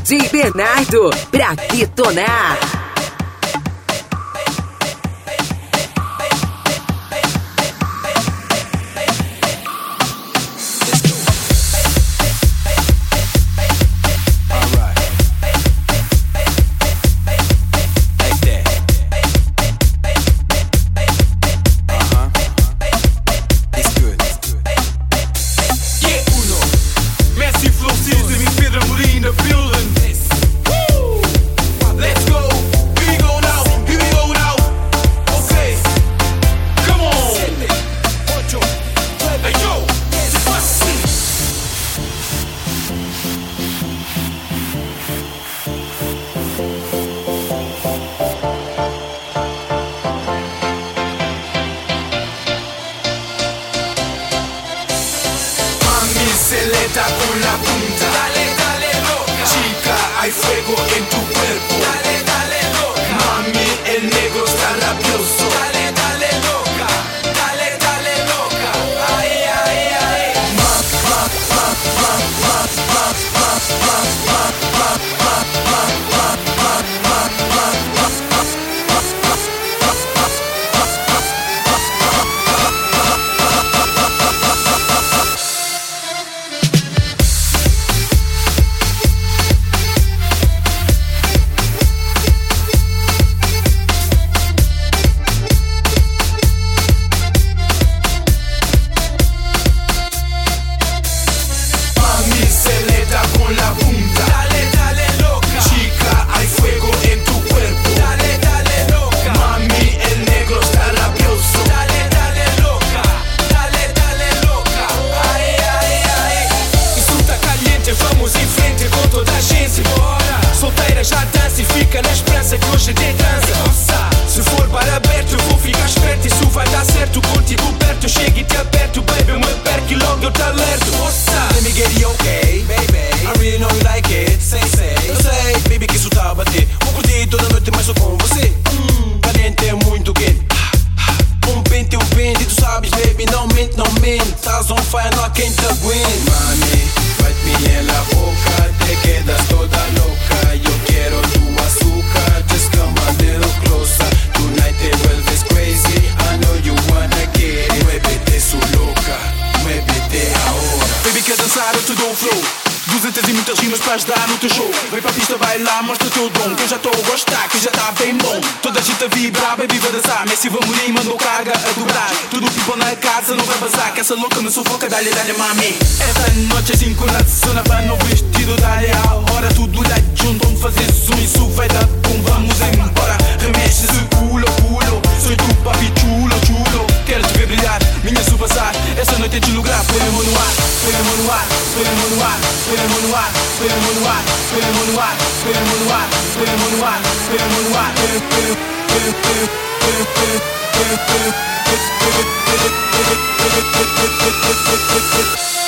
DJ Bernardo, pra detonar. Selecta con la punta, dale, dale loca. Chica, hay fuego en tu cuerpo, dale, dale loca. Mami, el negro está rabioso, dale, dale loca, dale, dale loca. Ay, ay, ay. Na esperança que hoje tem dança. Se for bar aberto eu vou ficar esperto. Isso vai dar certo, contigo perto. Eu chego e te aperto, baby, eu me perco e logo eu te alerto. Let me get you okay, baby. I really know you like it, say. Eu sei, baby, que isso tá a bater. Vou curtir toda noite, mas só com você. Caliente é muito quente. Pente, tu sabes, baby, não mente, não mente. Estás on fire, não há quem te aguente. Mami, bate-me en la boca, te quedas toda louca. Eu quero tu açúcar, just come a little closer. Tonight te vuelves crazy, I know you wanna get it. Muévete su loca, muévete ahora. Baby, quer dançar, eu te dou o flow. 200 e muitas rimas para ajudar no teu show. Vem pra pista, vai lá, mostra o teu dom. Que eu já estou a gostar, que já tá bem bom. Toda a gente a vibrar, baby, vai dançar. Messi vai morir, mandou carga a dobrar. Tudo people na casa, não vai vazar. Que essa louca me sufoca, dale, dale, mami. Esta noite é sincronização, vai no vestido, dale a hora. Tudo lá junto, vamos fazer zoom. Isso vai dar bom, vamos embora. Remexe esse culo, culo. Sou tu papi chulo, chulo. Quero te ver brilhar, minha subasar. Essa noite é de lugar, põe-mo no ar. Põe-mo no ar, põe-mo no ar. Põe-mo no ar, põe-mo no ar. Põe-mo no ar, põe-mo no ar. Põe-mo no ar, põe-mo no ar. Põe-mo no ar.